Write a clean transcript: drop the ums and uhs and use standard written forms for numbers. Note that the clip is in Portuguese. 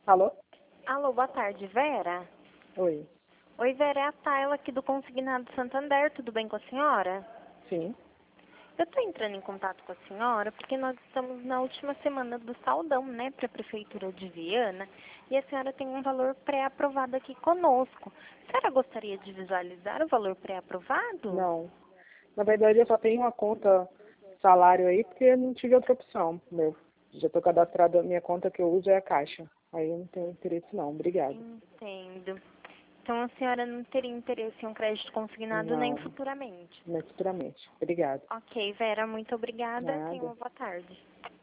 Alô? Alô, boa tarde, Vera? Oi. Oi, Vera, é a Tayla aqui do Consignado Santander, tudo bem com a senhora? Sim. Eu estou entrando em contato com a senhora porque nós estamos na última semana do saldão, né, para a Prefeitura de Viana, e a senhora tem um valor pré-aprovado aqui conosco. A senhora gostaria de visualizar o valor pré-aprovado? Não. Na verdade, eu só tenho uma conta salário aí porque eu não tive outra opção. Já estou cadastrada, a minha conta que eu uso é a Caixa. Aí eu não tenho interesse não. Obrigada. Entendo. Então a senhora não teria interesse em um crédito consignado nem Não, futuramente? não é futuramente. Obrigada. Ok, Vera, muito obrigada. Tenha Nada. uma boa tarde.